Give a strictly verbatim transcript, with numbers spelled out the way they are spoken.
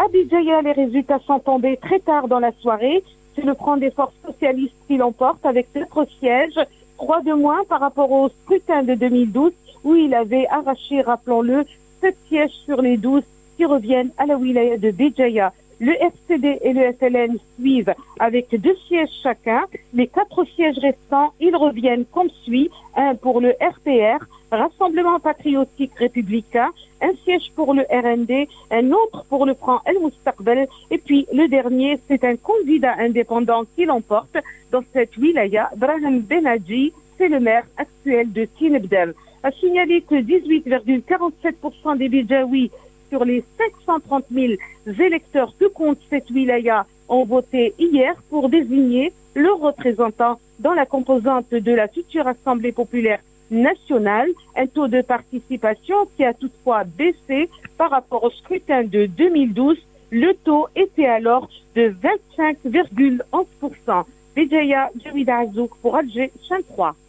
À Béjaïa, les résultats sont tombés très tard dans la soirée. C'est le Front des forces socialistes qui l'emporte avec quatre sièges, trois de moins par rapport au scrutin de deux mille douze où il avait arraché, rappelons-le, sept sièges sur les douze qui reviennent à la wilaya de Béjaïa. Le F C D et le F L N suivent avec deux sièges chacun. Les quatre sièges restants, ils reviennent comme suit. Un pour le R P R, Rassemblement Patriotique Républicain, un siège pour le R N D, un autre pour le Front El Moustaqbel, et puis le dernier, c'est un candidat indépendant qui l'emporte dans cette wilaya. Brahim Benadji, c'est le maire actuel de Tinebdel. A signalé que dix-huit virgule quarante-sept pour cent des Béjaouis sur les cinq cent trente mille électeurs que compte cette wilaya ont voté hier pour désigner leur représentant dans la composante de la future Assemblée populaire nationale. Un taux de participation qui a toutefois baissé par rapport au scrutin de deux mille douze. Le taux était alors de vingt-cinq virgule onze pour cent. Béjaïa, Jawida Azouk pour Alger, chaîne trois.